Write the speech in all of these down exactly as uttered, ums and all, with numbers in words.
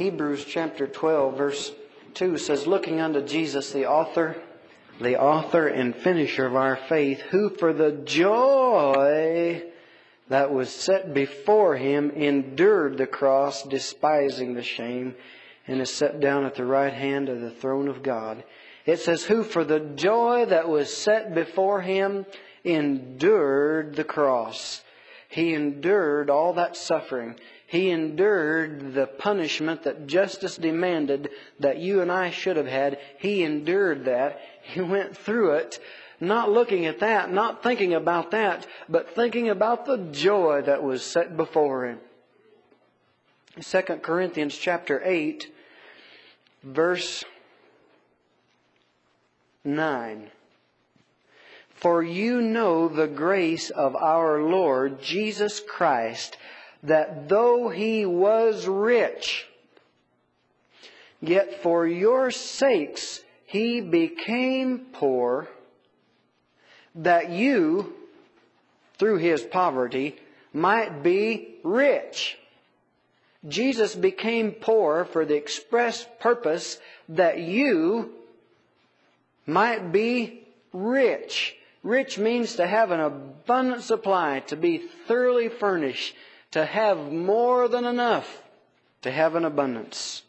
Hebrews chapter twelve, verse two says, looking unto Jesus, the author, the author and finisher of our faith, who for the joy that was set before him endured the cross, despising the shame, and is set down at the right hand of the throne of God. It says, who for the joy that was set before him endured the cross. He endured all that suffering. He endured the punishment that justice demanded that you and I should have had. He endured that. He went through it, not looking at that, not thinking about that, but thinking about the joy that was set before him. Second Corinthians chapter eight, verse nine. For you know the grace of our Lord Jesus Christ, that though He was rich, yet for your sakes He became poor, that you, through His poverty, might be rich. Jesus became poor for the express purpose that you might be rich. Rich means to have an abundant supply, to be thoroughly furnished, to have more than enough, to have an abundance.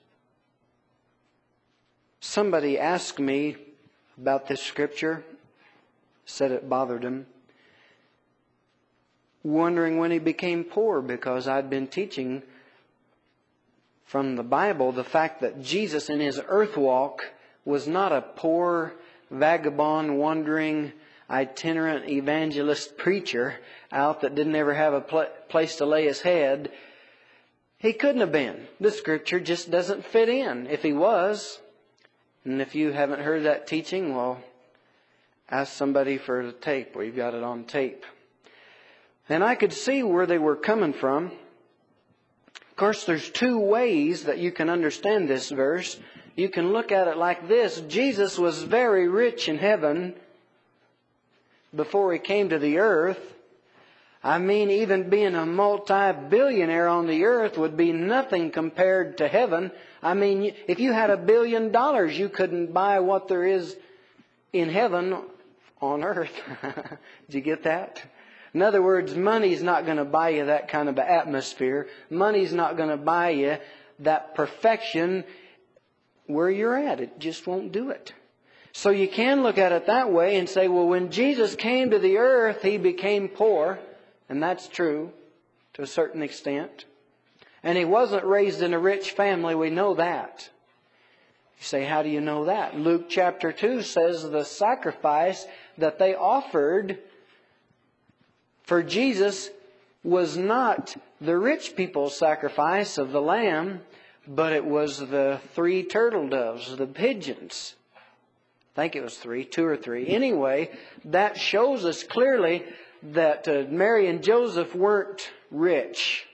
Somebody asked me about this scripture, said it bothered him, wondering when he became poor, because I'd been teaching from the Bible the fact that Jesus in His earth walk was not a poor, vagabond, wandering, itinerant evangelist preacher out that didn't ever have a pl- place to lay his head. He couldn't have been. The scripture just doesn't fit in. If he was, and if you haven't heard that teaching, well, ask somebody for the tape. We've got it on tape. And I could see where they were coming from. Of course, there's two ways that you can understand this verse. You can look at it like this. Jesus was very rich in heaven before He came to the earth. I mean, even being a multi-billionaire on the earth would be nothing compared to heaven. I mean, if you had a billion dollars, you couldn't buy what there is in heaven on earth. Did you get that? In other words, money's not going to buy you that kind of atmosphere. Money's not going to buy you that perfection where you're at. It just won't do it. So you can look at it that way and say, well, when Jesus came to the earth, He became poor. And that's true to a certain extent. And He wasn't raised in a rich family. We know that. You say, how do you know that? Luke chapter two says the sacrifice that they offered for Jesus was not the rich people's sacrifice of the lamb, but it was the three turtle doves, the pigeons. I think it was three, two or three. Anyway, that shows us clearly that uh, Mary and Joseph weren't rich.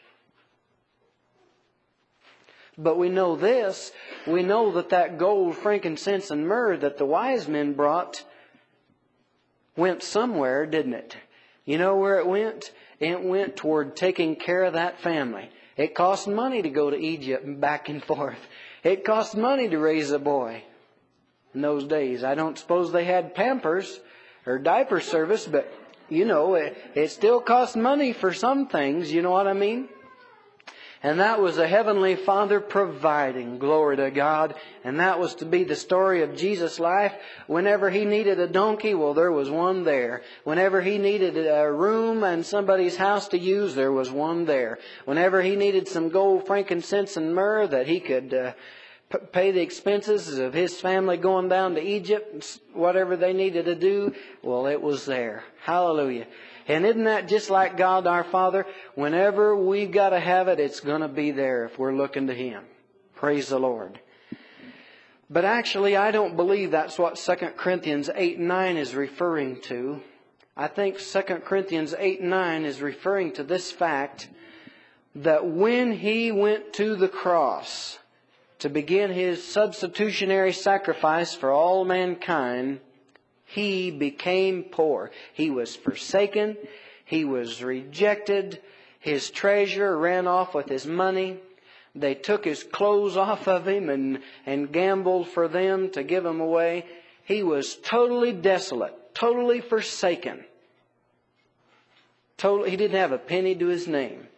But we know this. We know that that gold, frankincense, and myrrh that the wise men brought went somewhere, didn't it? You know where it went? It went toward taking care of that family. It cost money to go to Egypt and back and forth. It cost money to raise a boy. In those days, I don't suppose they had Pampers or diaper service, but you know, it, it still cost money for some things, you know what I mean? And that was the Heavenly Father providing, glory to God. And that was to be the story of Jesus' life. Whenever He needed a donkey, well, there was one there. Whenever He needed a room in somebody's house to use, there was one there. Whenever He needed some gold, frankincense, and myrrh that He could uh, p- pay the expenses of His family going down to Egypt, whatever they needed to do, well, it was there. Hallelujah. And isn't that just like God our Father? Whenever we've got to have it, it's going to be there if we're looking to Him. Praise the Lord. But actually, I don't believe that's what Second Corinthians eight nine is referring to. I think Second Corinthians eight nine is referring to this fact that when He went to the cross to begin His substitutionary sacrifice for all mankind, He became poor. He was forsaken. He was rejected. His treasure ran off with His money. They took his clothes off of him and, and gambled for them to give him away. He was totally desolate, totally forsaken. Totally, he didn't have a penny to his name.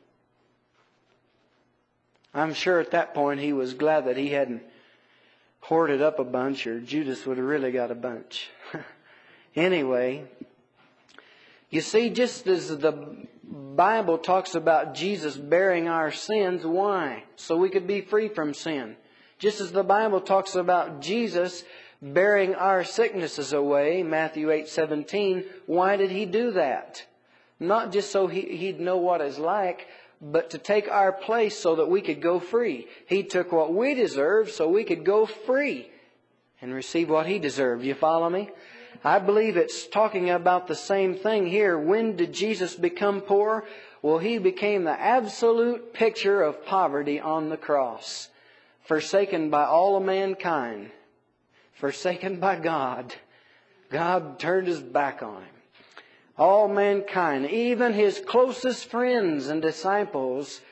I'm sure at that point he was glad that he hadn't hoarded up a bunch, or Judas would have really got a bunch. Anyway, you see, just as the Bible talks about Jesus bearing our sins, why? So we could be free from sin. Just as the Bible talks about Jesus bearing our sicknesses away, Matthew eight seventeen, why did He do that? Not just so he, He'd know what it's like, but to take our place so that we could go free. He took what we deserved so we could go free and receive what He deserved. You follow me? I believe it's talking about the same thing here. When did Jesus become poor? Well, He became the absolute picture of poverty on the cross. Forsaken by all of mankind. Forsaken by God. God turned His back on Him. All mankind, even His closest friends and disciples,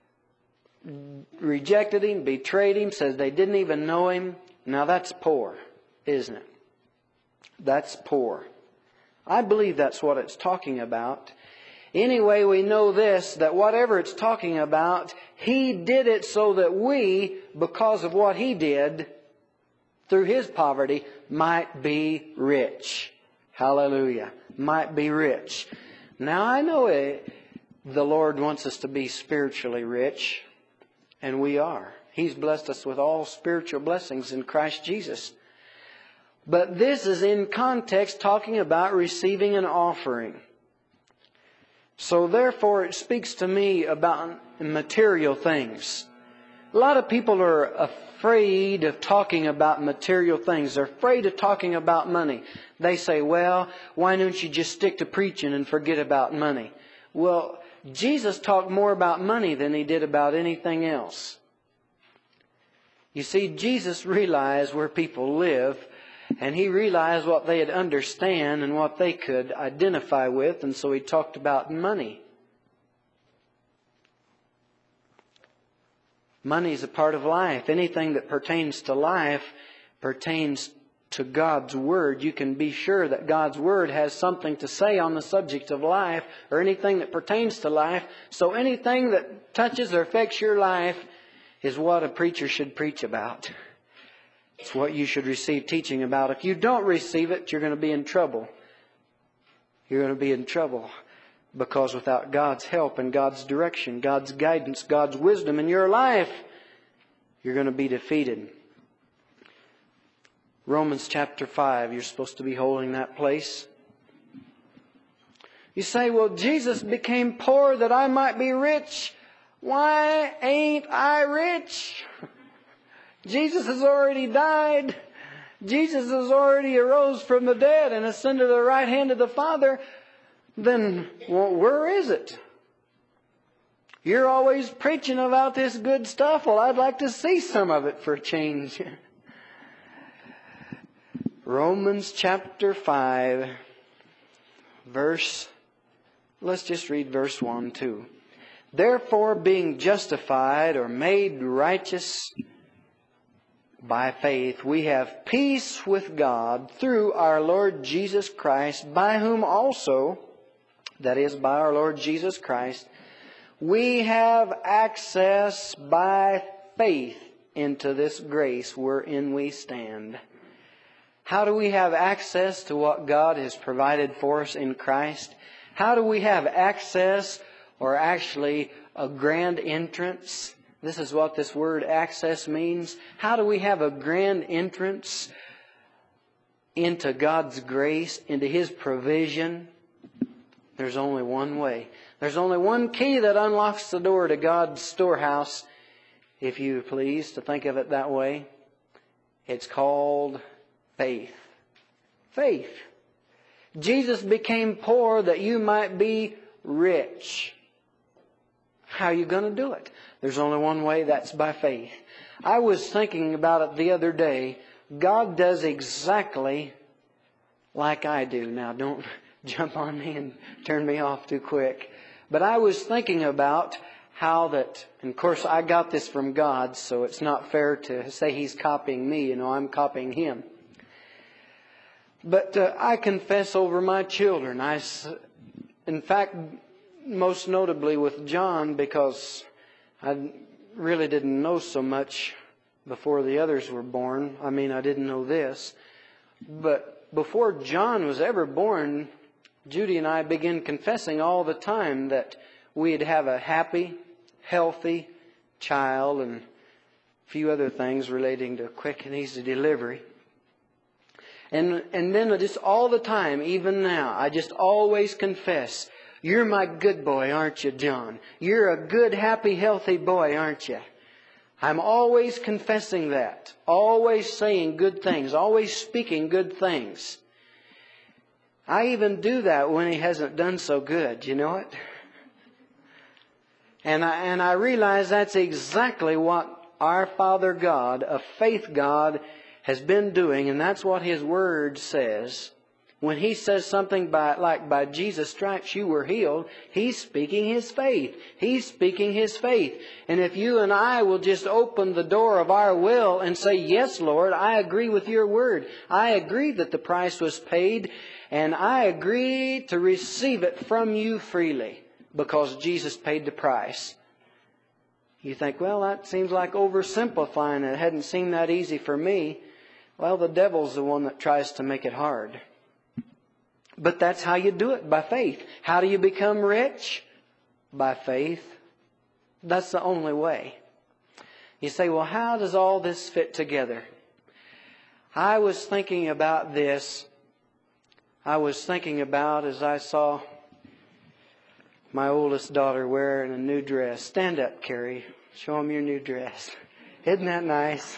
rejected Him, betrayed Him, said they didn't even know Him. Now that's poor, isn't it? That's poor. I believe that's what it's talking about. Anyway, we know this, that whatever it's talking about, He did it so that we, because of what He did, through His poverty, might be rich. Hallelujah. Might be rich. Now I know it, the Lord wants us to be spiritually rich, and we are. He's blessed us with all spiritual blessings in Christ Jesus. But this is in context talking about receiving an offering. So therefore it speaks to me about material things. A lot of people are afraid of talking about material things. They're afraid of talking about money. They say, well, why don't you just stick to preaching and forget about money? Well, Jesus talked more about money than He did about anything else. You see, Jesus realized where people live, and He realized what they'd understand and what they could identify with, and so He talked about money. Money is a part of life. Anything that pertains to life pertains to God's Word. You can be sure that God's Word has something to say on the subject of life, or anything that pertains to life. So anything that touches or affects your life is what a preacher should preach about. It's what you should receive teaching about. If you don't receive it, you're going to be in trouble. You're going to be in trouble. Because without God's help and God's direction, God's guidance, God's wisdom in your life, you're going to be defeated. Romans chapter five, you're supposed to be holding that place. You say, well, Jesus became poor that I might be rich. Why ain't I rich? Jesus has already died. Jesus has already arose from the dead and ascended to the right hand of the Father. Then, well, where is it? You're always preaching about this good stuff. Well, I'd like to see some of it for a change. Romans chapter five, verse, let's just read verse one, two. Therefore, being justified or made righteous by faith, we have peace with God through our Lord Jesus Christ, by whom also, that is, by our Lord Jesus Christ, we have access by faith into this grace wherein we stand. How do we have access to what God has provided for us in Christ? How do we have access, or actually a grand entrance? This is what this word access means. How do we have a grand entrance into God's grace, into His provision? There's only one way. There's only one key that unlocks the door to God's storehouse, if you please, to think of it that way. It's called faith. Faith. Jesus became poor that you might be rich. How are you going to do it? There's only one way, that's by faith. I was thinking about it the other day. God does exactly like I do. Now, don't jump on me and turn me off too quick. But I was thinking about how that, and of course I got this from God, so it's not fair to say He's copying me. You know, I'm copying Him. But uh, I confess over my children. I, in fact, most notably with John, because I really didn't know so much before the others were born. I mean, I didn't know this. But before John was ever born, Judy and I began confessing all the time that we'd have a happy, healthy child and a few other things relating to quick and easy delivery. And and then just all the time, even now, I just always confess, you're my good boy, aren't you, John? You're a good, happy, healthy boy, aren't you? I'm always confessing that. Always saying good things. Always speaking good things. I even do that when he hasn't done so good. You know it? And I, and I realize that's exactly what our Father God, a faith God, has been doing. And that's what His Word says. When He says something by, like, by Jesus' stripes you were healed, He's speaking His faith. He's speaking His faith. And if you and I will just open the door of our will and say, yes, Lord, I agree with your word. I agree that the price was paid, and I agree to receive it from you freely because Jesus paid the price. You think, well, that seems like oversimplifying it. It hadn't seemed that easy for me. Well, the devil's the one that tries to make it hard. But that's how you do it, by faith. How do you become rich? By faith. That's the only way. You say, well, how does all this fit together? I was thinking about this. I was thinking about as I saw my oldest daughter wearing a new dress. Stand up, Carrie. Show them your new dress. Isn't that nice?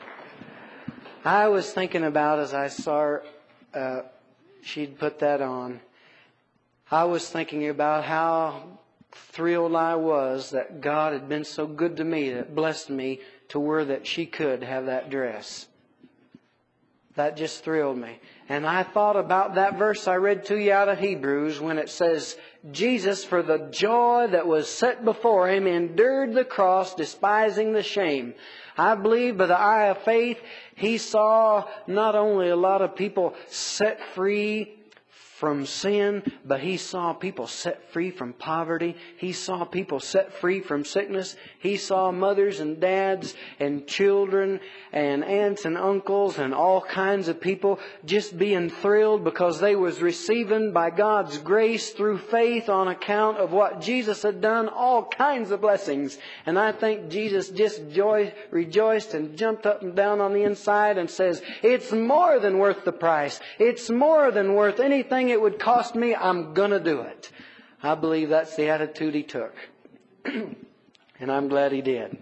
I was thinking about as I saw her, uh, she'd put that on. I was thinking about how thrilled I was that God had been so good to me, that blessed me to where that she could have that dress. That just thrilled me. And I thought about that verse I read to you out of Hebrews when it says, Jesus, for the joy that was set before Him, endured the cross, despising the shame. I believe by the eye of faith, He saw not only a lot of people set free from sin, but He saw people set free from poverty. He saw people set free from sickness. He saw mothers and dads and children and aunts and uncles and all kinds of people just being thrilled because they was receiving by God's grace through faith on account of what Jesus had done, all kinds of blessings. And I think Jesus just joy, rejoiced and jumped up and down on the inside and says, it's more than worth the price. It's more than worth anything it would cost me. I'm going to do it. I believe that's the attitude He took. And I'm glad He did.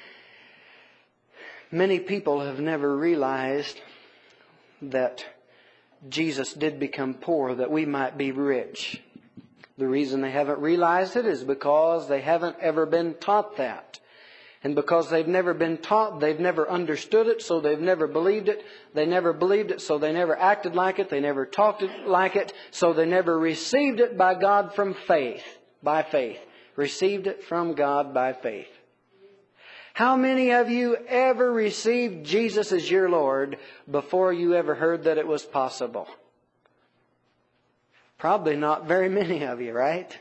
Many people have never realized that Jesus did become poor, that we might be rich. The reason they haven't realized it is because they haven't ever been taught that. And because they've never been taught, they've never understood it, so they've never believed it. They never believed it, so they never acted like it. They never talked it like it, so they never received it by God from faith, by faith. Received it from God by faith. How many of you ever received Jesus as your Lord before you ever heard that it was possible? Probably not very many of you, right?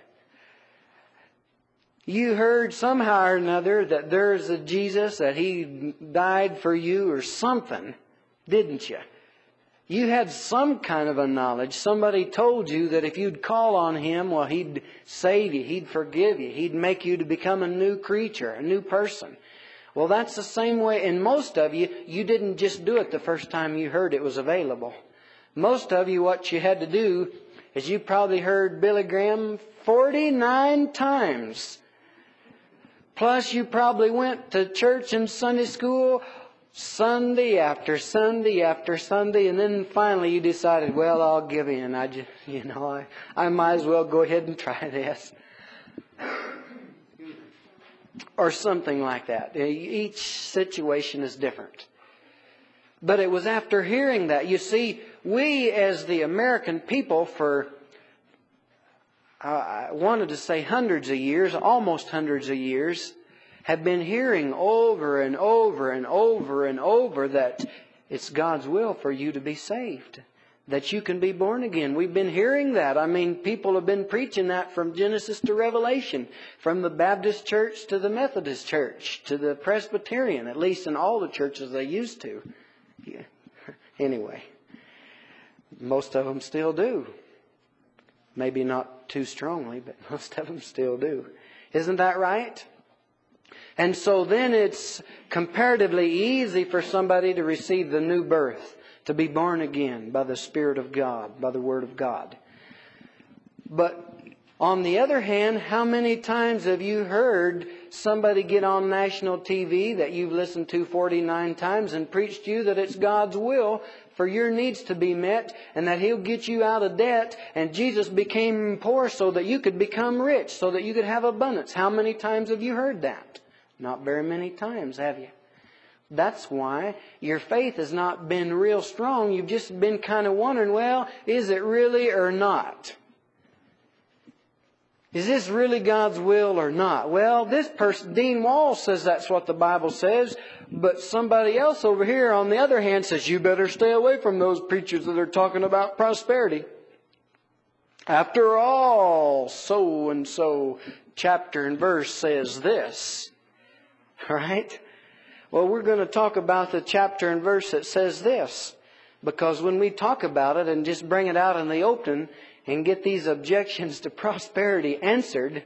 You heard somehow or another that there's a Jesus, that He died for you or something, didn't you? You had some kind of a knowledge. Somebody told you that if you'd call on Him, well, He'd save you, He'd forgive you, He'd make you to become a new creature, a new person. Well, that's the same way. And most of you, you didn't just do it the first time you heard it was available. Most of you, what you had to do is you probably heard Billy Graham forty-nine times. Plus, you probably went to church and Sunday school Sunday after Sunday after Sunday, and then finally you decided, well, I'll give in. I just, you know, I, I might as well go ahead and try this. Or something like that. Each situation is different. But it was after hearing that. You see, we as the American people for I wanted to say hundreds of years, almost hundreds of years, have been hearing over and over and over and over that it's God's will for you to be saved, that you can be born again. We've been hearing that. I mean, people have been preaching that from Genesis to Revelation, from the Baptist church to the Methodist church to the Presbyterian, at least in all the churches they used to. Yeah. Anyway, most of them still do. Maybe not too strongly, but most of them still do. Isn't that right? And so then it's comparatively easy for somebody to receive the new birth, to be born again by the Spirit of God, by the Word of God. But on the other hand, how many times have you heard somebody get on national T V that you've listened to forty-nine times and preach to you that it's God's will for your needs to be met and that He'll get you out of debt, and Jesus became poor so that you could become rich, so that you could have abundance? How many times have you heard that? Not very many times, have you? That's why your faith has not been real strong. You've just been kind of wondering, well, is it really or not? Is this really God's will or not? Well, this person, Dean Wall, says that's what the Bible says. But somebody else over here, on the other hand, says you better stay away from those preachers that are talking about prosperity. After all, so-and-so chapter and verse says this. Right? Well, we're going to talk about the chapter and verse that says this. Because when we talk about it and just bring it out in the open and get these objections to prosperity answered,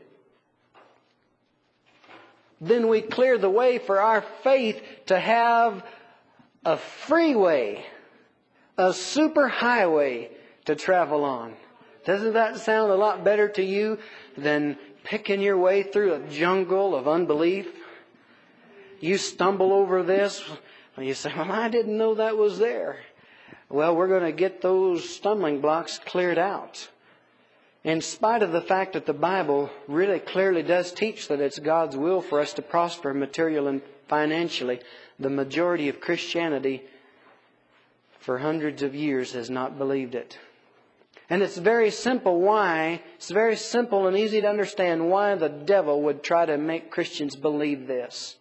then we clear the way for our faith to have a freeway, a super highway to travel on. Doesn't that sound a lot better to you than picking your way through a jungle of unbelief? You stumble over this, and you say, well, I didn't know that was there. Well, we're going to get those stumbling blocks cleared out. In spite of the fact that the Bible really clearly does teach that it's God's will for us to prosper materially and financially, the majority of Christianity for hundreds of years has not believed it. And it's very simple why, it's very simple and easy to understand why the devil would try to make Christians believe this.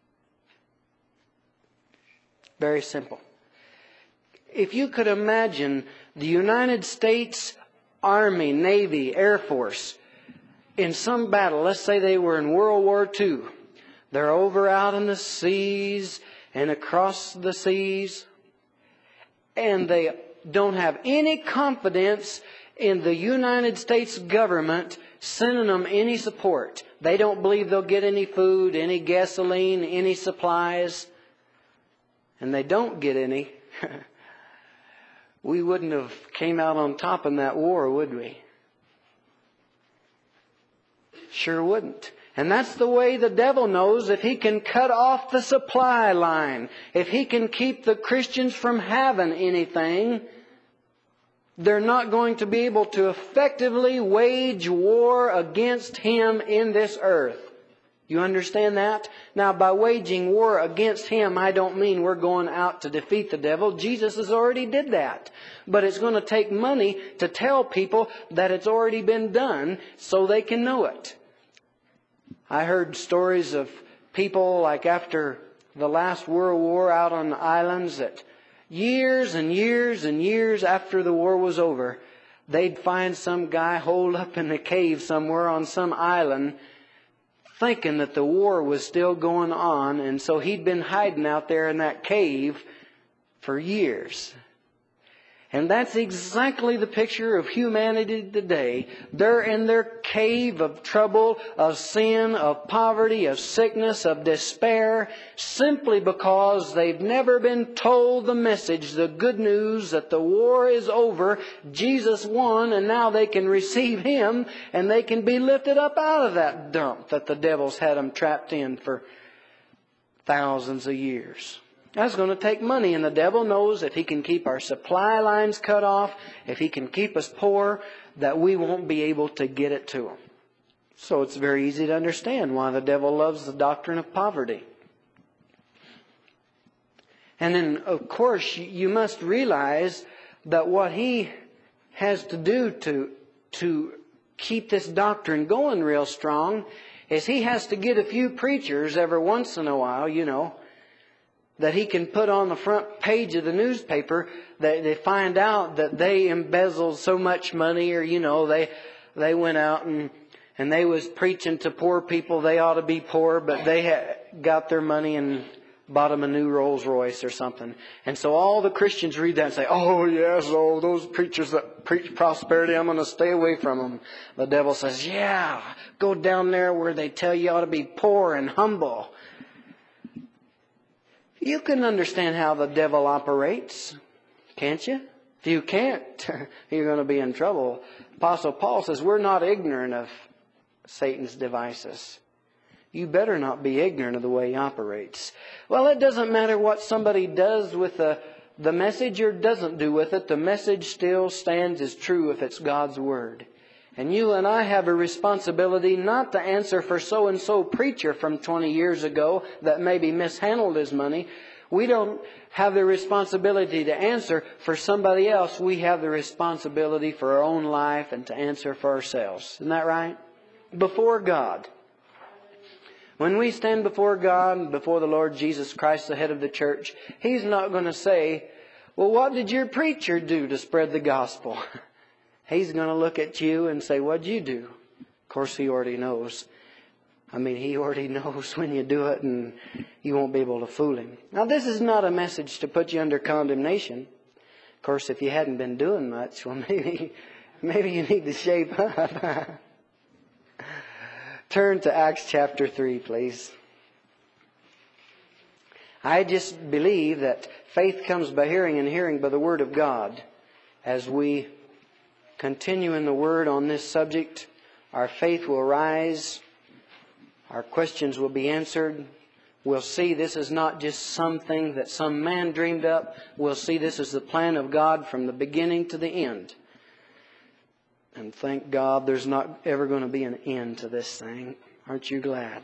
Very simple. If you could imagine the United States Army, Navy, Air Force in some battle, let's say they were in World War Two. They're over out in the seas and across the seas, and they don't have any confidence in the United States government sending them any support. They don't believe they'll get any food, any gasoline, any supplies. And they don't get any. We wouldn't have came out on top in that war, would we? Sure wouldn't. And that's the way the devil knows. If he can cut off the supply line, if he can keep the Christians from having anything, they're not going to be able to effectively wage war against him in this earth. You understand that? Now, by waging war against him, I don't mean we're going out to defeat the devil. Jesus has already did that. But it's going to take money to tell people that it's already been done so they can know it. I heard stories of people like after the last World War out on the islands that years and years and years after the war was over, they'd find some guy holed up in a cave somewhere on some island thinking that the war was still going on, and so he'd been hiding out there in that cave for years. And that's exactly the picture of humanity today. They're in their cave of trouble, of sin, of poverty, of sickness, of despair, simply because they've never been told the message, the good news that the war is over, Jesus won, and now they can receive Him, and they can be lifted up out of that dump that the devil's had them trapped in for thousands of years. That's going to take money, and the devil knows if he can keep our supply lines cut off, if he can keep us poor, that we won't be able to get it to him. So it's very easy to understand why the devil loves the doctrine of poverty. And then, of course, you must realize that what he has to do to, to keep this doctrine going real strong is he has to get a few preachers every once in a while, you know, that he can put on the front page of the newspaper that they find out that they embezzled so much money, or, you know, they they went out and and they was preaching to poor people they ought to be poor, but they had got their money and bought them a new Rolls Royce or something. And so all the Christians read that and say, oh yes, oh those preachers that preach prosperity, I'm going to stay away from them. The devil says, yeah, go down there where they tell you ought to be poor and humble. You can understand how the devil operates, can't you? If you can't, you're going to be in trouble. Apostle Paul says we're not ignorant of Satan's devices. You better not be ignorant of the way he operates. Well, it doesn't matter what somebody does with the, the message or doesn't do with it. The message still stands as true if it's God's Word. And you and I have a responsibility not to answer for so-and-so preacher from twenty years ago that maybe mishandled his money. We don't have the responsibility to answer for somebody else. We have the responsibility for our own life and to answer for ourselves. Isn't that right? Before God. When we stand before God and before the Lord Jesus Christ, the head of the church, He's not going to say, well, what did your preacher do to spread the gospel? He's going to look at you and say, what'd you do? Of course, He already knows. I mean, He already knows when you do it, and you won't be able to fool Him. Now, this is not a message to put you under condemnation. Of course, if you hadn't been doing much, well, maybe, maybe you need to shape up. Turn to Acts chapter three, please. I just believe that faith comes by hearing and hearing by the Word of God. As we continue in the Word on this subject, our faith will rise. Our questions will be answered. We'll see this is not just something that some man dreamed up. We'll see this is the plan of God from the beginning to the end. And thank God there's not ever going to be an end to this thing. Aren't you glad?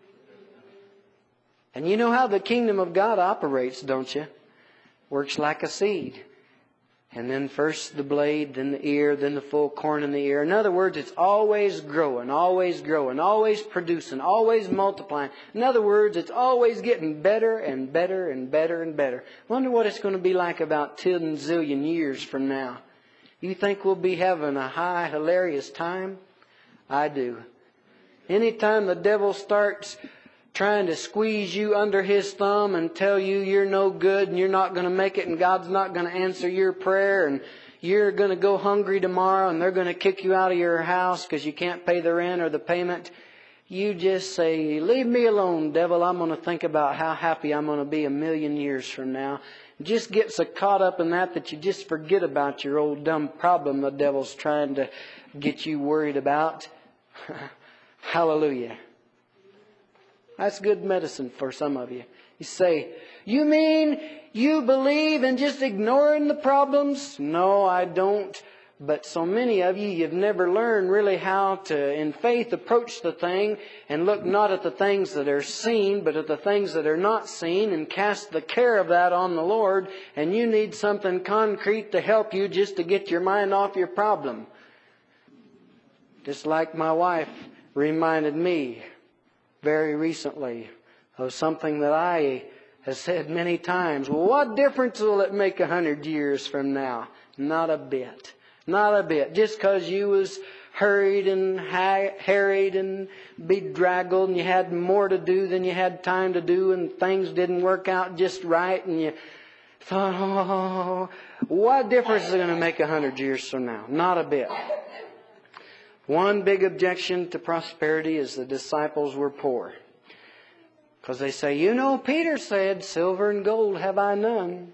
And you know how the kingdom of God operates, don't you? Works like a seed. And then first the blade, then the ear, then the full corn in the ear. In other words, it's always growing, always growing, always producing, always multiplying. In other words, it's always getting better and better and better and better. Wonder what it's going to be like about ten zillion years from now. You think we'll be having a high, hilarious time? I do. Anytime the devil starts trying to squeeze you under his thumb and tell you you're no good and you're not going to make it and God's not going to answer your prayer and you're going to go hungry tomorrow and they're going to kick you out of your house because you can't pay the rent or the payment, you just say, leave me alone, devil. I'm going to think about how happy I'm going to be a million years from now. Just get so caught up in that that you just forget about your old dumb problem the devil's trying to get you worried about. Hallelujah. That's good medicine for some of you. You say, you mean you believe in just ignoring the problems? No, I don't. But so many of you, you've never learned really how to, in faith, approach the thing and look not at the things that are seen, but at the things that are not seen and cast the care of that on the Lord. And you need something concrete to help you just to get your mind off your problem. Just like my wife reminded me very recently of something that I have said many times. Well, what difference will it make a hundred years from now? Not a bit. Not a bit. Just because you was hurried and harried and bedraggled and you had more to do than you had time to do and things didn't work out just right and you thought, oh, what difference is it going to make a hundred years from now? Not a bit. One big objection to prosperity is the disciples were poor. Because they say, you know, Peter said, silver and gold have I none.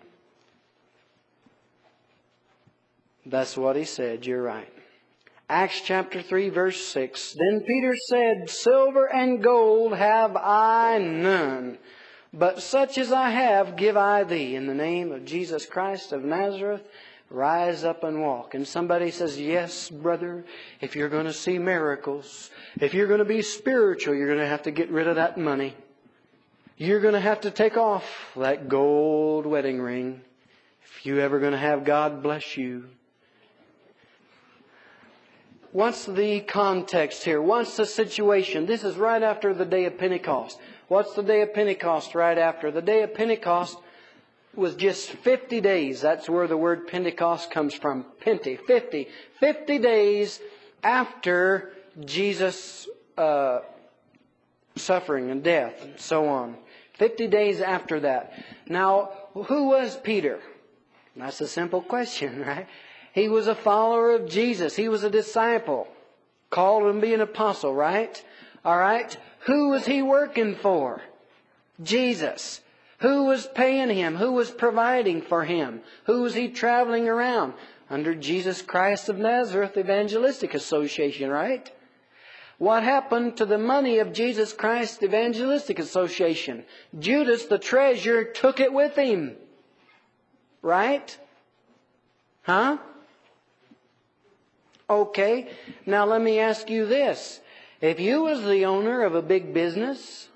That's what he said. You're right. Acts chapter three, verse six. Then Peter said, silver and gold have I none, but such as I have give I thee. In the name of Jesus Christ of Nazareth, rise up and walk. And somebody says, yes, brother, if you're going to see miracles, if you're going to be spiritual, you're going to have to get rid of that money. You're going to have to take off that gold wedding ring. If you're ever going to have God bless you. What's the context here? What's the situation? This is right after the day of Pentecost. What's the day of Pentecost right after? The day of Pentecost was just fifty days. That's where the word Pentecost comes from. Pente, fifty. fifty days after Jesus' uh, suffering and death and so on. fifty days after that. Now, who was Peter? That's a simple question, right? He was a follower of Jesus. He was a disciple. Called to be an apostle, right? All right. Who was he working for? Jesus. Who was paying him? Who was providing for him? Who was he traveling around? Under Jesus Christ of Nazareth Evangelistic Association, right? What happened to the money of Jesus Christ Evangelistic Association? Judas, the treasurer, took it with him. Right? Huh? Okay. Now let me ask you this. If you was the owner of a big business,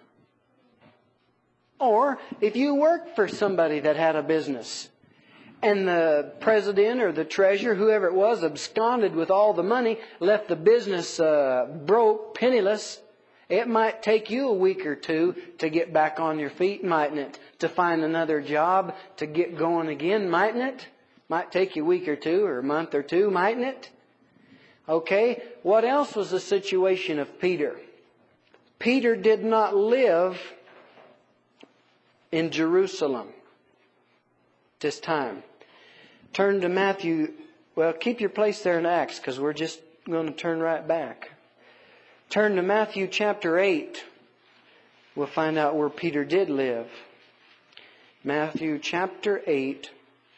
or if you worked for somebody that had a business, and the president or the treasurer, whoever it was, absconded with all the money, left the business uh, broke, penniless, it might take you a week or two to get back on your feet, mightn't it? To find another job, to get going again, mightn't it? Might take you a week or two or a month or two, mightn't it? Okay, what else was the situation of Peter? Peter did not live in Jerusalem this time. Turn to Matthew. Well, keep your place there in Acts because we're just going to turn right back. Turn to Matthew chapter eight. We'll find out where Peter did live. Matthew chapter eight,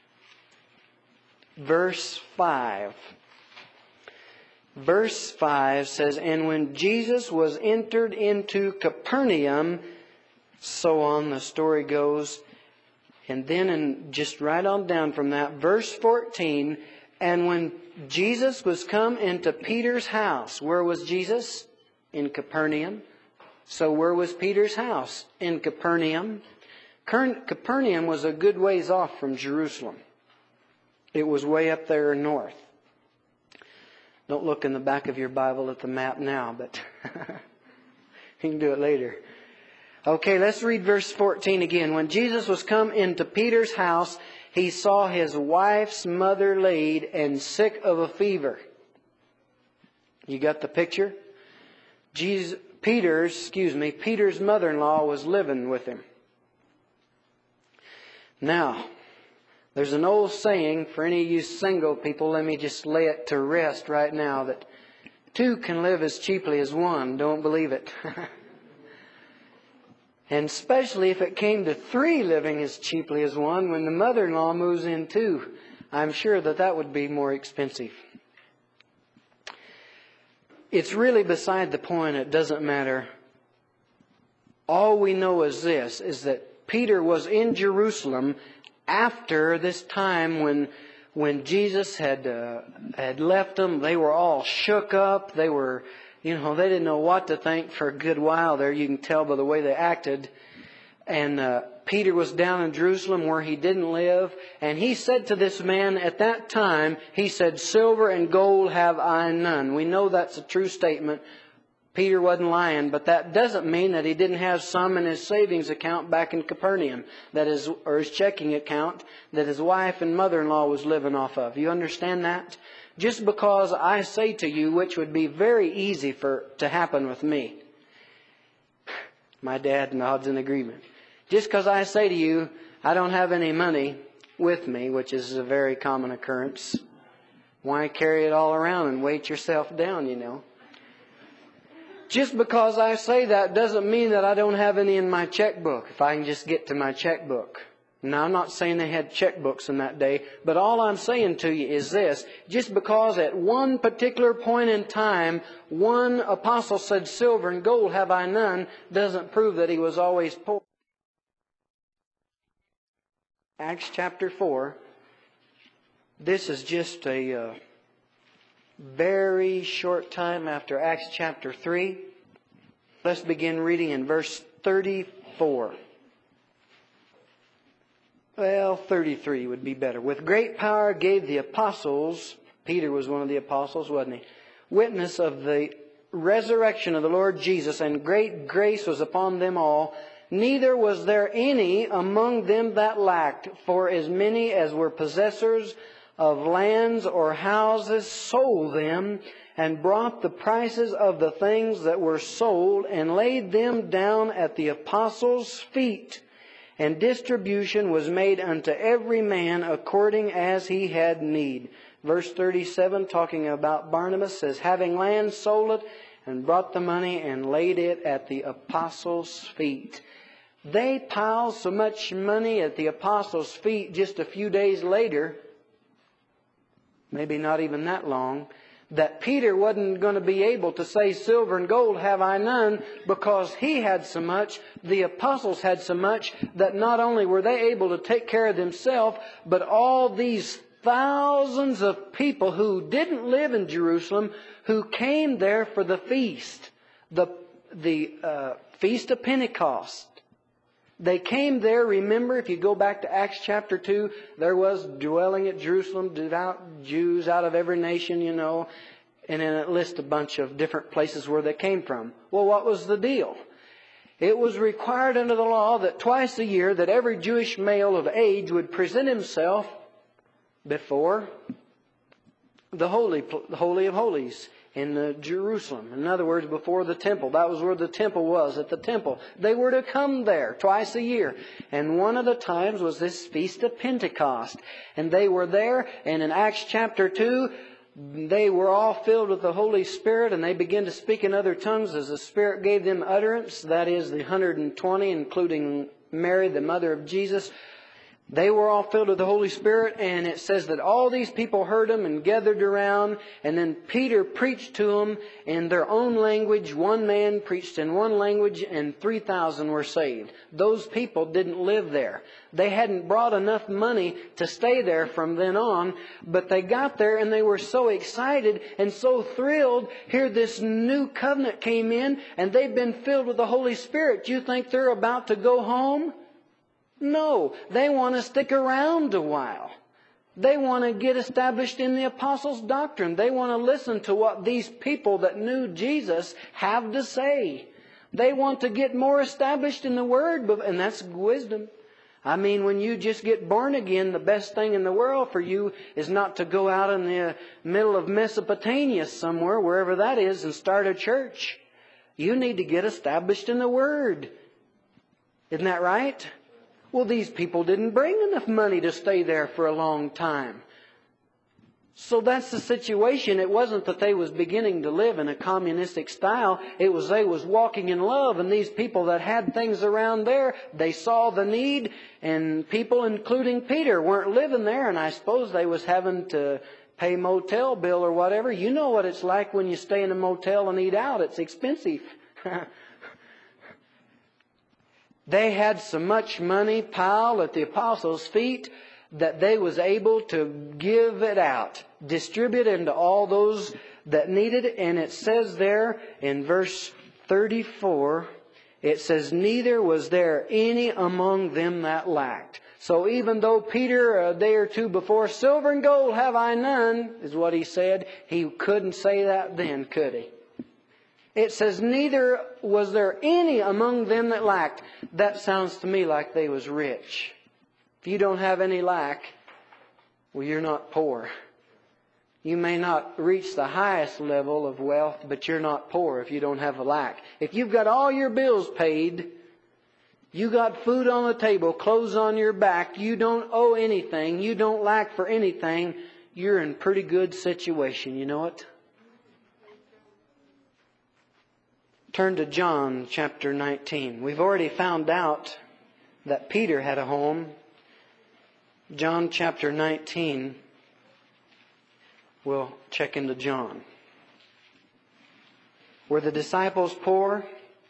verse five. Verse five says, "And when Jesus was entered into Capernaum," so on the story goes. And then in, just right on down from that, verse fourteen, "And when Jesus was come into Peter's house," where was Jesus? In Capernaum. So where was Peter's house? In Capernaum. Capernaum was a good ways off from Jerusalem. It was way up there north. Don't look in the back of your Bible at the map now, but you can do it later. Okay, let's read verse fourteen again. "When Jesus was come into Peter's house, he saw his wife's mother laid and sick of a fever." You got the picture? Jesus, Peter's, excuse me, Peter's mother-in-law was living with him. Now, there's an old saying for any of you single people, let me just lay it to rest right now, that two can live as cheaply as one. Don't believe it. And especially if it came to three living as cheaply as one, when the mother-in-law moves in too, I'm sure that that would be more expensive. It's really beside the point. It doesn't matter. All we know is this, is that Peter was in Jerusalem after this time when when Jesus had uh, had left them. They were all shook up. They were, you know, they didn't know what to think for a good while there. You can tell by the way they acted. And uh, Peter was down in Jerusalem where he didn't live. And he said to this man at that time, he said, "Silver and gold have I none." We know that's a true statement. Peter wasn't lying, but that doesn't mean that he didn't have some in his savings account back in Capernaum, that is, or his checking account that his wife and mother-in-law was living off of. You understand that? Just because I say to you, which would be very easy for to happen with me. My dad nods in agreement. Just because I say to you, I don't have any money with me, which is a very common occurrence. Why carry it all around and weight yourself down, you know? Just because I say that doesn't mean that I don't have any in my checkbook, if I can just get to my checkbook. Now, I'm not saying they had checkbooks in that day, but all I'm saying to you is this. Just because at one particular point in time, one apostle said, "Silver and gold have I none," doesn't prove that he was always poor. Acts chapter four. This is just a uh, very short time after Acts chapter three. Let's begin reading in verse thirty-four. Well, thirty-three would be better. "With great power gave the apostles," Peter was one of the apostles, wasn't he? witness of the resurrection of the Lord Jesus, and great grace was upon them all. Neither was there any among them that lacked, for as many as were possessors of lands or houses sold them, and brought the prices of the things that were sold, and laid them down at the apostles' feet. And distribution was made unto every man according as he had need. Verse thirty-seven, talking about Barnabas, says, having land, sold it, and brought the money, and laid it at the apostles' feet. They piled so much money at the apostles' feet just a few days later, maybe not even that long, that Peter wasn't going to be able to say, silver and gold have I none, because he had so much, the apostles had so much, that not only were they able to take care of themselves, but all these thousands of people who didn't live in Jerusalem, who came there for the feast, the, the uh, Feast of Pentecost. They came there, remember, if you go back to Acts chapter two, there was dwelling at Jerusalem, devout Jews out of every nation, you know, and then it lists a bunch of different places where they came from. Well, what was the deal? It was required under the law that twice a year that every Jewish male of age would present himself before the Holy, the Holy of Holies in the Jerusalem. In other words, before the temple. That was where the temple was, at the temple. They were to come there twice a year. And one of the times was this Feast of Pentecost. And they were there, and in Acts chapter two, they were all filled with the Holy Spirit, and they began to speak in other tongues as the Spirit gave them utterance. That is, the one hundred twenty, including Mary, the mother of Jesus. They were all filled with the Holy Spirit, and it says that all these people heard Him and gathered around, and then Peter preached to them in their own language. One man preached in one language, and three thousand were saved. Those people didn't live there. They hadn't brought enough money to stay there from then on, but they got there and they were so excited and so thrilled. Here this new covenant came in, and they've been filled with the Holy Spirit. Do you think they're about to go home? No, they want to stick around a while. They want to get established in the apostles' doctrine. They want to listen to what these people that knew Jesus have to say. They want to get more established in the Word, and that's wisdom. I mean, when you just get born again, the best thing in the world for you is not to go out in the middle of Mesopotamia somewhere, wherever that is, and start a church. You need to get established in the Word. Isn't that right? Well, these people didn't bring enough money to stay there for a long time. So that's the situation. It wasn't that they was beginning to live in a communistic style. It was they was walking in love. And these people that had things around there, they saw the need. And people, including Peter, weren't living there. And I suppose they was having to pay motel bill or whatever. You know what it's like when you stay in a motel and eat out. It's expensive. They had so much money piled at the apostles' feet that they was able to give it out, distribute it into all those that needed it. And it says there in verse thirty-four, it says, neither was there any among them that lacked. So even though Peter, a day or two before, silver and gold have I none, is what he said, he couldn't say that then, could he? It says, neither was there any among them that lacked. That sounds to me like they was rich. If you don't have any lack, well, you're not poor. You may not reach the highest level of wealth, but you're not poor if you don't have a lack. If you've got all your bills paid, you got food on the table, clothes on your back, you don't owe anything, you don't lack for anything, you're in pretty good situation. You know it? Turn to John chapter nineteen. We've already found out that Peter had a home. John chapter nineteen. We'll check into John. Were the disciples poor?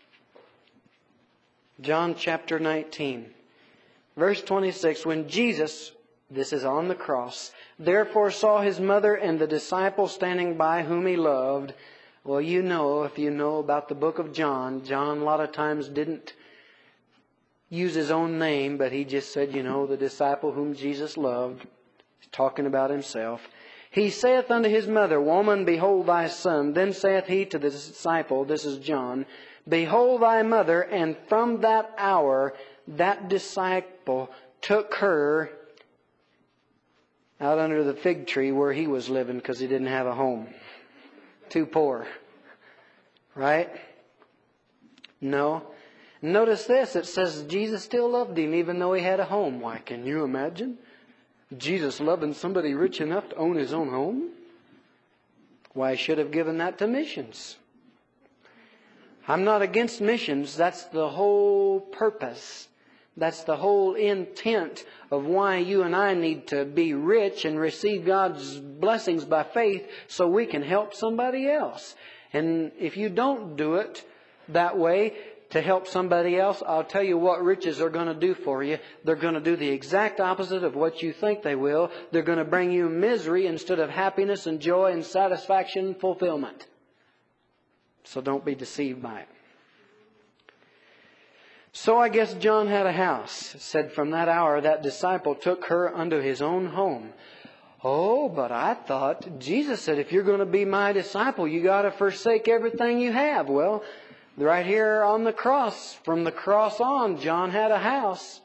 John chapter nineteen. Verse twenty-six. When Jesus, this is on the cross, therefore saw His mother and the disciple standing by whom He loved. Well, you know, if you know about the book of John, John a lot of times didn't use his own name, but he just said, you know, the disciple whom Jesus loved. He's talking about himself. He saith unto his mother, Woman, behold thy son. Then saith he to the disciple, this is John, Behold thy mother. And from that hour, that disciple took her out under the fig tree where he was living because he didn't have a home. Too poor. Right? No. Notice this. It says Jesus still loved him even though he had a home. Why, can you imagine? Jesus loving somebody rich enough to own his own home? Why, he should have given that to missions. I'm not against missions. That's the whole purpose. That's the whole intent of why you and I need to be rich and receive God's blessings by faith so we can help somebody else. And if you don't do it that way to help somebody else, I'll tell you what riches are going to do for you. They're going to do the exact opposite of what you think they will. They're going to bring you misery instead of happiness and joy and satisfaction and fulfillment. So don't be deceived by it. So I guess John had a house. It said from that hour that disciple took her unto his own home. Oh, but I thought Jesus said if you're going to be my disciple, you got to forsake everything you have. Well, right here on the cross, from the cross on, John had a house.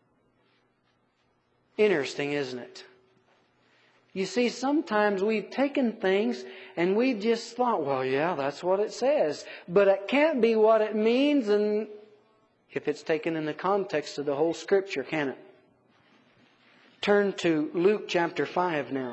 Interesting, isn't it? You see, sometimes we've taken things and we've just thought, well, yeah, that's what it says. But it can't be what it means and if it's taken in the context of the whole Scripture, can it? Turn to Luke chapter five now.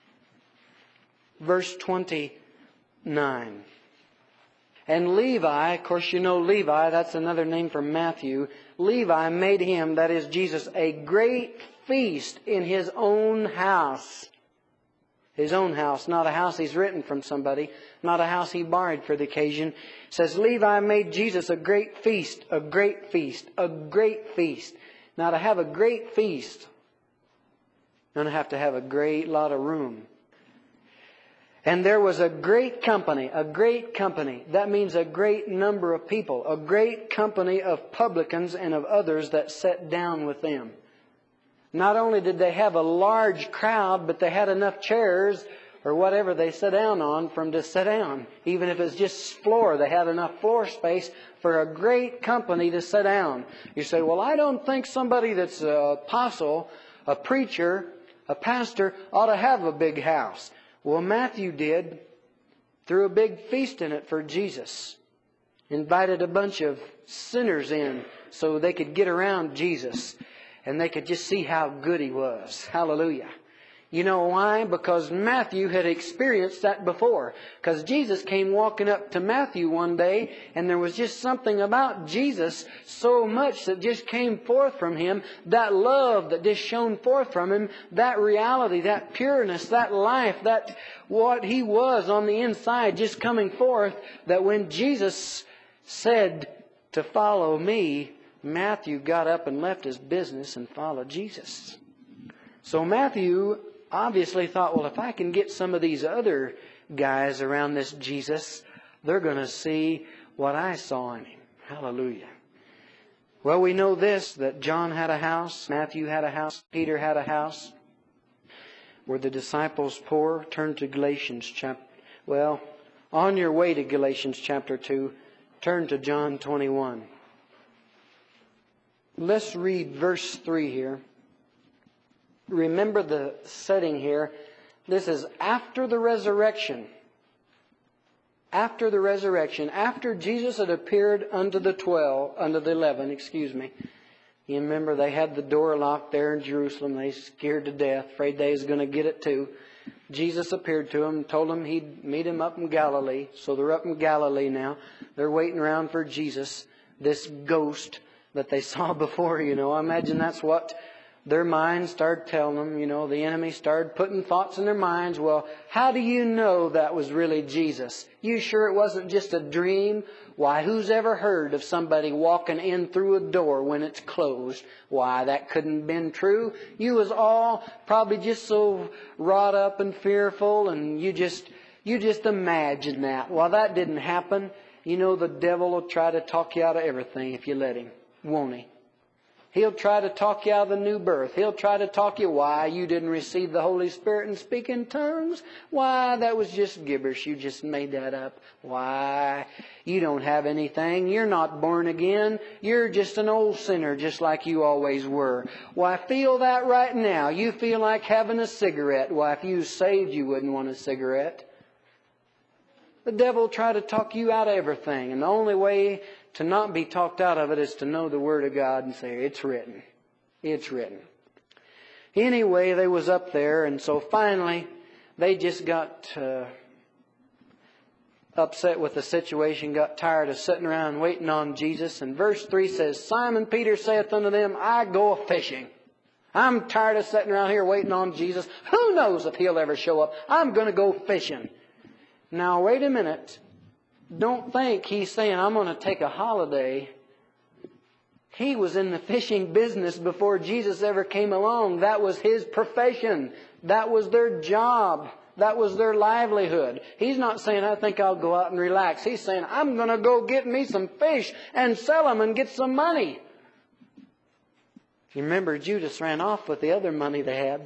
Verse twenty-nine. And Levi, of course you know Levi, that's another name for Matthew. Levi made him, that is Jesus, a great feast in his own house. His own house, not a house he's written from somebody, not a house he borrowed for the occasion. It says Levi made Jesus a great feast, a great feast, a great feast. Now to have a great feast, you're going to have to have a great lot of room. And there was a great company, a great company. That means a great number of people, a great company of publicans and of others that sat down with them. Not only did they have a large crowd, but they had enough chairs or whatever they sat down on for them to sit down. Even if it's just floor, they had enough floor space for a great company to sit down. You say, well, I don't think somebody that's an apostle, a preacher, a pastor ought to have a big house. Well, Matthew did. Threw a big feast in it for Jesus. Invited a bunch of sinners in so they could get around Jesus. And they could just see how good He was. Hallelujah. You know why? Because Matthew had experienced that before. Because Jesus came walking up to Matthew one day, and there was just something about Jesus so much that just came forth from Him. That love that just shone forth from Him. That reality, that pureness, that life, that what He was on the inside just coming forth. That when Jesus said to follow me, Matthew got up and left his business and followed Jesus. So Matthew obviously thought, well, if I can get some of these other guys around this Jesus, they're going to see what I saw in Him. Hallelujah. Well, we know this, that John had a house, Matthew had a house, Peter had a house. Were the disciples poor? Turn to Galatians chapter... Well, on your way to Galatians chapter two, turn to John twenty-one. Let's read verse three here. Remember the setting here. This is after the resurrection. After the resurrection. After Jesus had appeared unto the twelve, unto the eleven, excuse me. You remember they had the door locked there in Jerusalem. They scared to death, afraid they was going to get it too. Jesus appeared to them, told them He'd meet Him up in Galilee. So they're up in Galilee now. They're waiting around for Jesus, this ghost that they saw before, you know. I imagine that's what their minds started telling them. You know, the enemy started putting thoughts in their minds. Well, how do you know that was really Jesus? You sure it wasn't just a dream? Why, who's ever heard of somebody walking in through a door when it's closed? Why, that couldn't have been true. You was all probably just so wrought up and fearful, and you just you just imagine that. Well, that didn't happen. You know, the devil will try to talk you out of everything if you let him. Won't he? He'll try to talk you out of the new birth. He'll try to talk you, why, you didn't receive the Holy Spirit and speak in tongues? Why, that was just gibberish. You just made that up. Why, you don't have anything. You're not born again. You're just an old sinner, just like you always were. Why, feel that right now. You feel like having a cigarette. Why, if you was saved, you wouldn't want a cigarette. The devil will try to talk you out of everything. And the only way to not be talked out of it is to know the Word of God and say, it's written. It's written. Anyway, they was up there, and so finally they just got uh, upset with the situation, got tired of sitting around waiting on Jesus. And verse three says, Simon Peter saith unto them, I go a-fishing. I'm tired of sitting around here waiting on Jesus. Who knows if He'll ever show up? I'm going to go fishing. Now, wait a minute. Don't think he's saying, I'm going to take a holiday. He was in the fishing business before Jesus ever came along. That was his profession. That was their job. That was their livelihood. He's not saying, I think I'll go out and relax. He's saying, I'm going to go get me some fish and sell them and get some money. You remember, Judas ran off with the other money they had.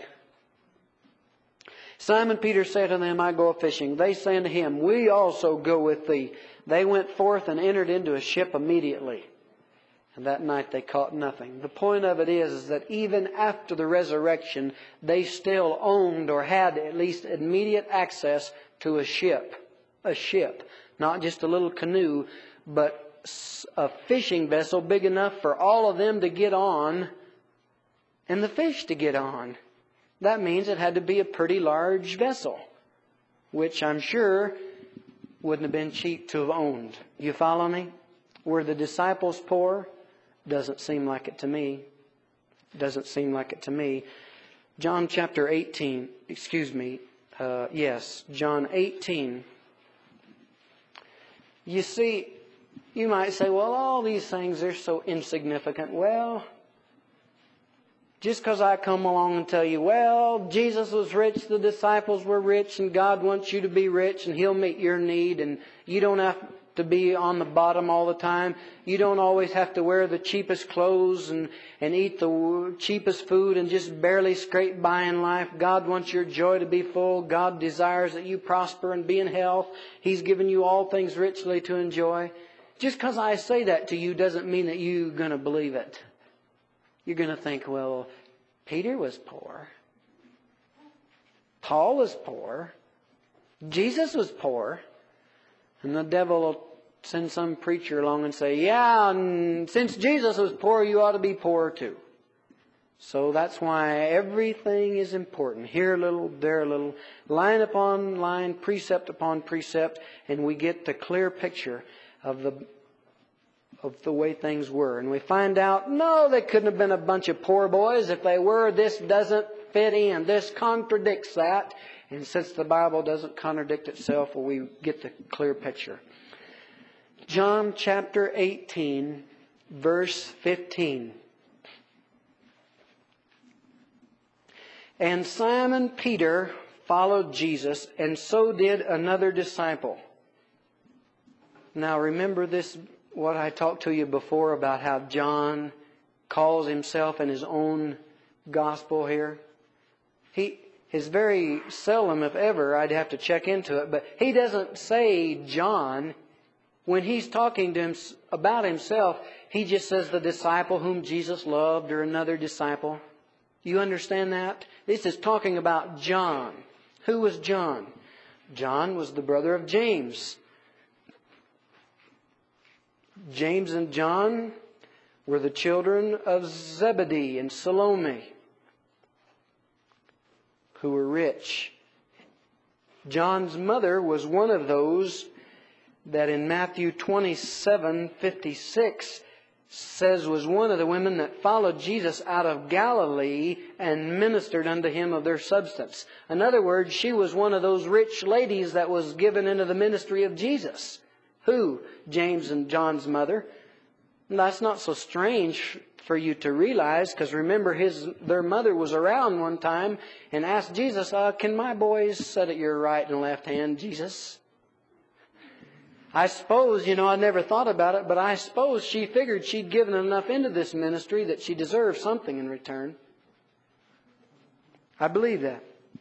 Simon Peter said to them, I go a-fishing. They say unto him, we also go with thee. They went forth and entered into a ship immediately. And that night they caught nothing. The point of it is, is that even after the resurrection, they still owned or had at least immediate access to a ship. A ship. Not just a little canoe, but a fishing vessel big enough for all of them to get on and the fish to get on. That means it had to be a pretty large vessel, which I'm sure wouldn't have been cheap to have owned. You follow me? Were the disciples poor? Doesn't seem like it to me. Doesn't seem like it to me. John chapter eighteen, excuse me, uh, yes, John eighteen. You see, you might say, well, all these things are so insignificant. Well, just because I come along and tell you, well, Jesus was rich, the disciples were rich, and God wants you to be rich, and He'll meet your need, and you don't have to be on the bottom all the time. You don't always have to wear the cheapest clothes and, and eat the cheapest food and just barely scrape by in life. God wants your joy to be full. God desires that you prosper and be in health. He's given you all things richly to enjoy. Just because I say that to you doesn't mean that you're going to believe it. You're going to think, well, Peter was poor. Paul was poor. Jesus was poor. And the devil will send some preacher along and say, yeah, and since Jesus was poor, you ought to be poor too. So that's why everything is important. Here a little, there a little, line upon line, precept upon precept, and we get the clear picture of the of the way things were. And we find out, no, they couldn't have been a bunch of poor boys. If they were, this doesn't fit in. This contradicts that. And since the Bible doesn't contradict itself, well, we get the clear picture. John chapter eighteen, verse fifteen. And Simon Peter followed Jesus, and so did another disciple. Now remember this, what I talked to you before about how John calls himself in his own gospel here. He is very seldom, if ever, I'd have to check into it, but he doesn't say John. When he's talking to him about himself, he just says the disciple whom Jesus loved or another disciple. You understand that? This is talking about John. Who was John? John was the brother of James. James and John were the children of Zebedee and Salome, who were rich. John's mother was one of those that in Matthew twenty-seven fifty-six says was one of the women that followed Jesus out of Galilee and ministered unto Him of their substance. In other words, she was one of those rich ladies that was given into the ministry of Jesus. Who? James and John's mother. And that's not so strange for you to realize, because remember, his their mother was around one time and asked Jesus, uh, can my boys sit at your right and left hand, Jesus? I suppose, you know, I never thought about it, but I suppose she figured she'd given enough into this ministry that she deserved something in return. I believe that.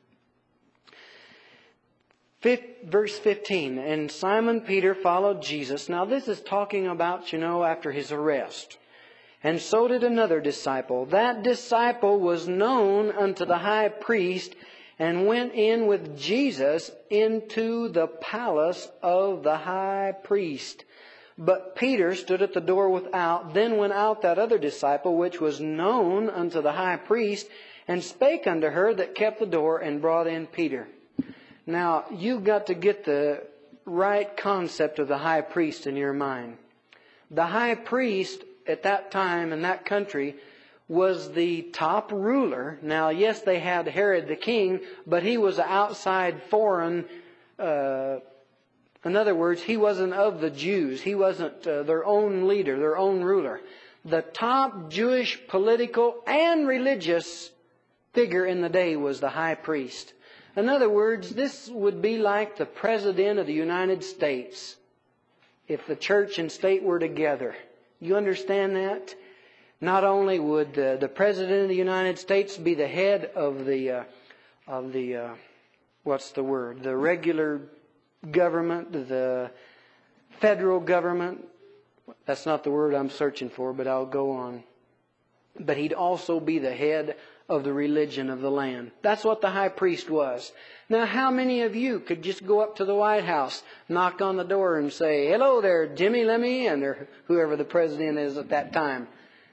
Fifth, verse fifteen, and Simon Peter followed Jesus. Now this is talking about, you know, after his arrest. And so did another disciple. That disciple was known unto the high priest, and went in with Jesus into the palace of the high priest. But Peter stood at the door without. Then went out that other disciple, which was known unto the high priest, and spake unto her that kept the door, and brought in Peter. Now, you've got to get the right concept of the high priest in your mind. The high priest at that time in that country was the top ruler. Now, yes, they had Herod the king, but he was an outside foreign. Uh, in other words, he wasn't of the Jews. He wasn't uh, their own leader, their own ruler. The top Jewish political and religious figure in the day was the high priest. In other words, this would be like the President of the United States if the church and state were together. You understand that? Not only would uh, the President of the United States be the head of the, uh, of the uh, what's the word? The regular government, the federal government. That's not the word I'm searching for, but I'll go on. But he'd also be the head of the religion of the land. That's what the high priest was. Now, how many of you could just go up to the White House, knock on the door and say, "Hello there, Jimmy, let me in," or whoever the president is at that time?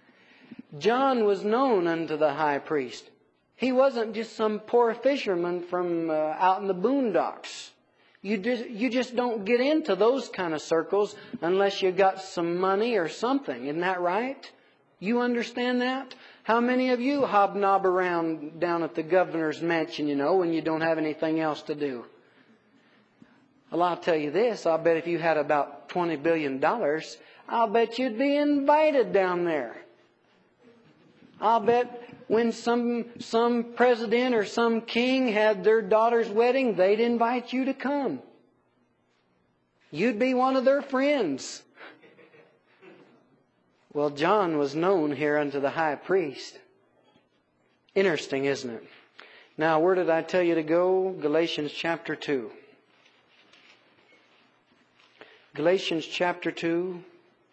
John was known unto the high priest. He wasn't just some poor fisherman from uh, out in the boondocks. You just, you just don't get into those kind of circles unless you got some money or something. Isn't that right? You understand that? How many of you hobnob around down at the governor's mansion, you know, when you don't have anything else to do? Well, I'll tell you this. I'll bet if you had about twenty billion dollars, I'll bet you'd be invited down there. I'll bet when some some president or some king had their daughter's wedding, they'd invite you to come. You'd be one of their friends. Well, John was known here unto the high priest. Interesting, isn't it? Now, where did I tell you to go? Galatians chapter two. Galatians chapter two,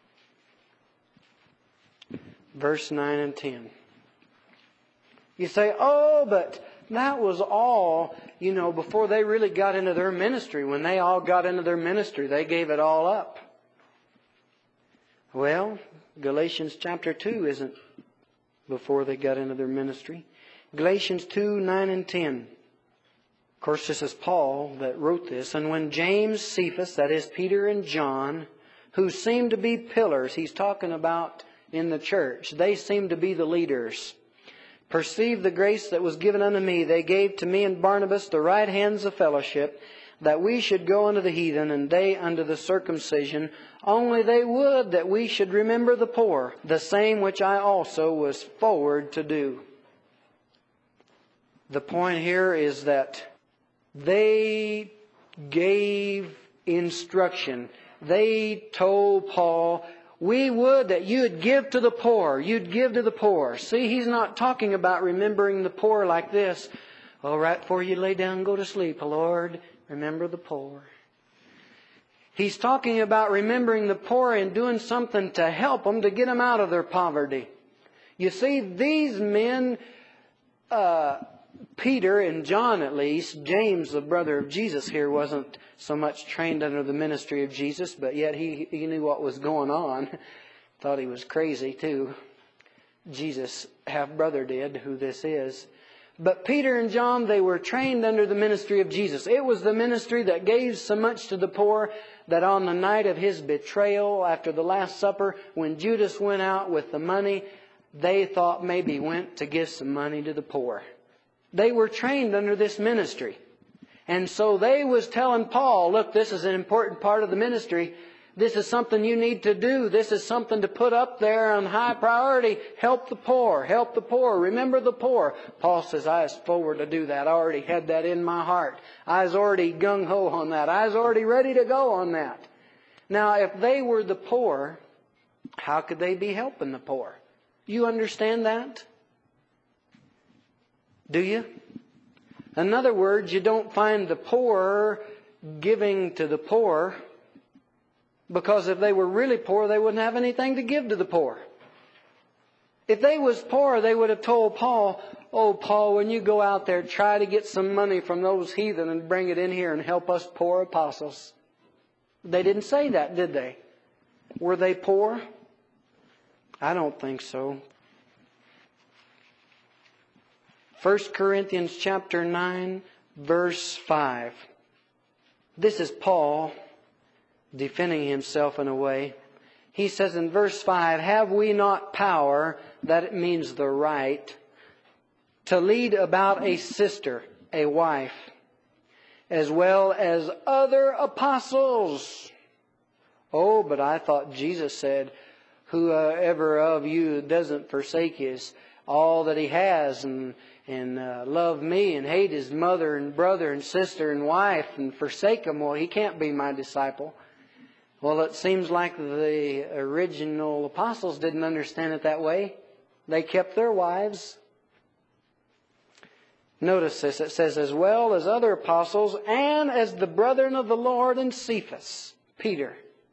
verse nine and ten. You say, "Oh, but that was all, you know, before they really got into their ministry. When they all got into their ministry, they gave it all up." Well, Galatians chapter two isn't before they got into their ministry. Galatians two, nine and ten. Of course, this is Paul that wrote this. "And when James, Cephas," that is Peter and John, "who seemed to be pillars," he's talking about in the church, they seemed to be the leaders, "perceived the grace that was given unto me, they gave to me and Barnabas the right hands of fellowship, that we should go unto the heathen, and they unto the circumcision. Only they would that we should remember the poor, the same which I also was forward to do." The point here is that they gave instruction. They told Paul, "We would that you would give to the poor. You'd give to the poor." See, he's not talking about remembering the poor like this. "All right, before you lay down and go to sleep, Lord, remember the poor." He's talking about remembering the poor and doing something to help them, to get them out of their poverty. You see, these men, uh, Peter and John at least, James, the brother of Jesus here, wasn't so much trained under the ministry of Jesus, but yet he, he knew what was going on. Thought he was crazy too. Jesus' half-brother did, who this is. But Peter and John, they were trained under the ministry of Jesus. It was the ministry that gave so much to the poor that on the night of his betrayal, after the Last Supper, when Judas went out with the money, they thought maybe he went to give some money to the poor. They were trained under this ministry. And so they was telling Paul, "Look, this is an important part of the ministry. This is something you need to do. This is something to put up there on high priority. Help the poor. Help the poor. Remember the poor." Paul says, "I was forward to do that. I already had that in my heart. I was already gung-ho on that. I was already ready to go on that." Now, if they were the poor, how could they be helping the poor? You understand that? Do you? In other words, you don't find the poor giving to the poor, because if they were really poor, they wouldn't have anything to give to the poor. If they was poor, they would have told Paul, "Oh, Paul, when you go out there, try to get some money from those heathen and bring it in here and help us poor apostles." They didn't say that, did they? Were they poor? I don't think so. First Corinthians chapter nine, verse five. This is Paul defending himself in a way. He says in verse five, "Have we not power," that it means the right, "to lead about a sister, a wife, as well as other apostles?" Oh, but I thought Jesus said, "Whoever of you doesn't forsake his all that he has and and uh, love me and hate his mother and brother and sister and wife and forsake them, well, he can't be my disciple." Well, it seems like the original apostles didn't understand it that way. They kept their wives. Notice this. It says, "as well as other apostles, and as the brethren of the Lord, and Cephas," Peter.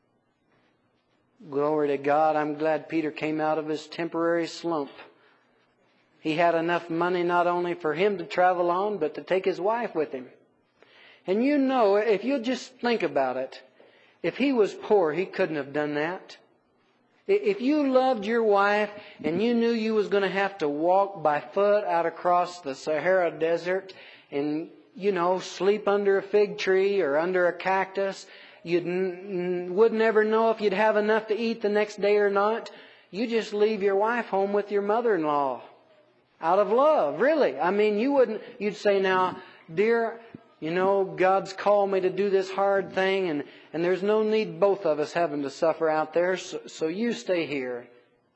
Glory to God. I'm glad Peter came out of his temporary slump. He had enough money not only for him to travel on, but to take his wife with him. And you know, if you just think about it, if he was poor, he couldn't have done that. If you loved your wife and you knew you was going to have to walk by foot out across the Sahara Desert and, you know, sleep under a fig tree or under a cactus, you would never know if you'd have enough to eat the next day or not, you just leave your wife home with your mother-in-law. Out of love, really. I mean, you wouldn't, you'd say, "Now, dear, you know, God's called me to do this hard thing, and, and there's no need both of us having to suffer out there, so, so you stay here."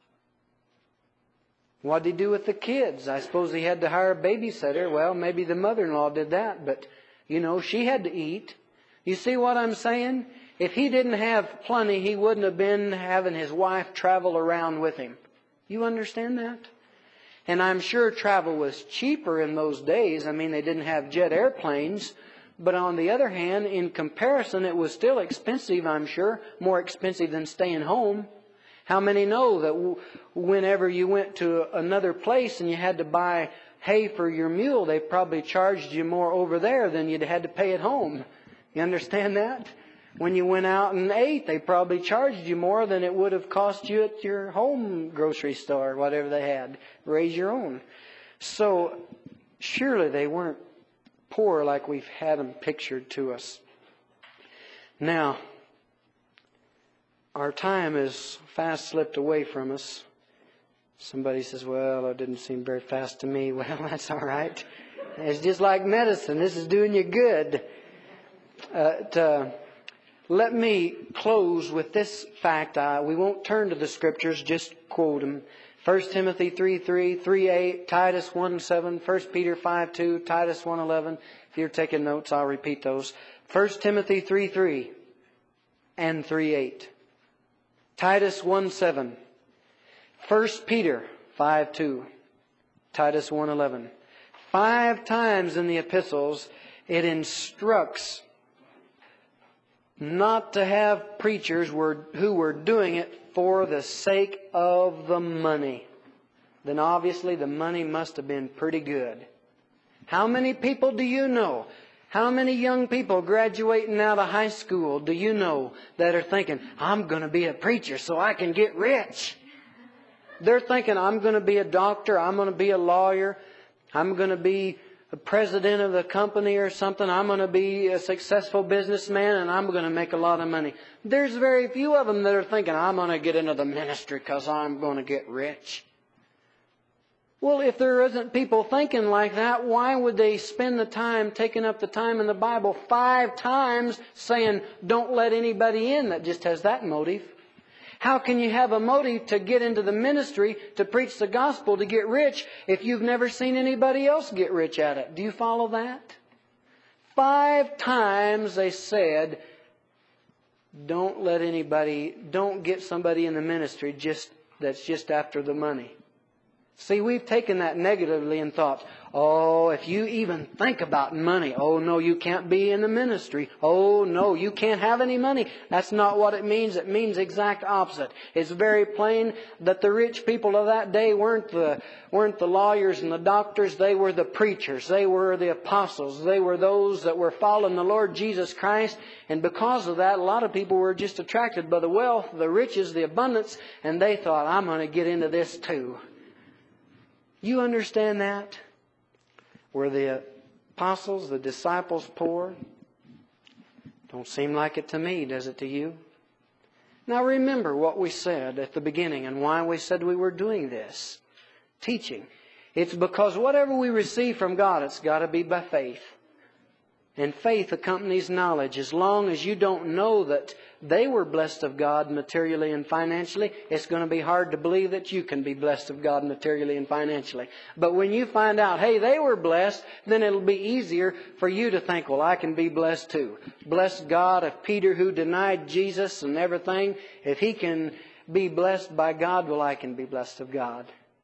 What did he do with the kids? I suppose he had to hire a babysitter. Well, maybe the mother-in-law did that, but, you know, she had to eat. You see what I'm saying? If he didn't have plenty, he wouldn't have been having his wife travel around with him. You understand that? And I'm sure travel was cheaper in those days. I mean, they didn't have jet airplanes. But on the other hand, in comparison, it was still expensive, I'm sure. More expensive than staying home. How many know that w- whenever you went to another place and you had to buy hay for your mule, they probably charged you more over there than you'd had to pay at home? You understand that? When you went out and ate, they probably charged you more than it would have cost you at your home grocery store, whatever they had. Raise your own. So, surely they weren't poor like we've had them pictured to us. Now, our time is fast slipped away from us. Somebody says, "Well, it didn't seem very fast to me." Well, that's all right. It's just like medicine. This is doing you good. Uh, to, Let me close with this fact. Uh, we won't turn to the Scriptures, just quote them. First Timothy three three, three eight, Titus one seven, First Peter five two, Titus one eleven. If you're taking notes, I'll repeat those. First Timothy three three and three eight. Titus one seven. First Peter five two. Titus one eleven. Five times in the epistles it instructs not to have preachers who were doing it for the sake of the money. Then obviously the money must have been pretty good. How many people do you know? How many young people graduating out of high school do you know that are thinking, "I'm going to be a preacher so I can get rich"? They're thinking, "I'm going to be a doctor, I'm going to be a lawyer, I'm going to be a president of a company or something. I'm going to be a successful businessman and I'm going to make a lot of money." There's very few of them that are thinking, "I'm going to get into the ministry because I'm going to get rich." Well, if there isn't people thinking like that, why would they spend the time, taking up the time in the Bible five times saying, "Don't let anybody in that just has that motive"? How can you have a motive to get into the ministry, to preach the gospel, to get rich, if you've never seen anybody else get rich at it? Do you follow that? Five times they said, Don't let anybody, don't get somebody in the ministry just that's just after the money. See, we've taken that negatively and thought, oh, if you even think about money, oh, no, you can't be in the ministry. Oh, no, you can't have any money. That's not what it means. It means exact opposite. It's very plain that the rich people of that day weren't the, weren't the lawyers and the doctors. They were the preachers. They were the apostles. They were those that were following the Lord Jesus Christ. And because of that, a lot of people were just attracted by the wealth, the riches, the abundance, and they thought, I'm going to get into this too. You understand that? Were the apostles, the disciples poor? Don't seem like it to me, does it to you? Now remember what we said at the beginning and why we said we were doing this. Teaching. It's because whatever we receive from God, it's got to be by faith. And faith accompanies knowledge. As long as you don't know that they were blessed of God materially and financially, it's going to be hard to believe that you can be blessed of God materially and financially. But when you find out, hey, they were blessed, then it'll be easier for you to think, well, I can be blessed too. Bless God, if Peter, who denied Jesus and everything, if he can be blessed by God, well, I can be blessed of God.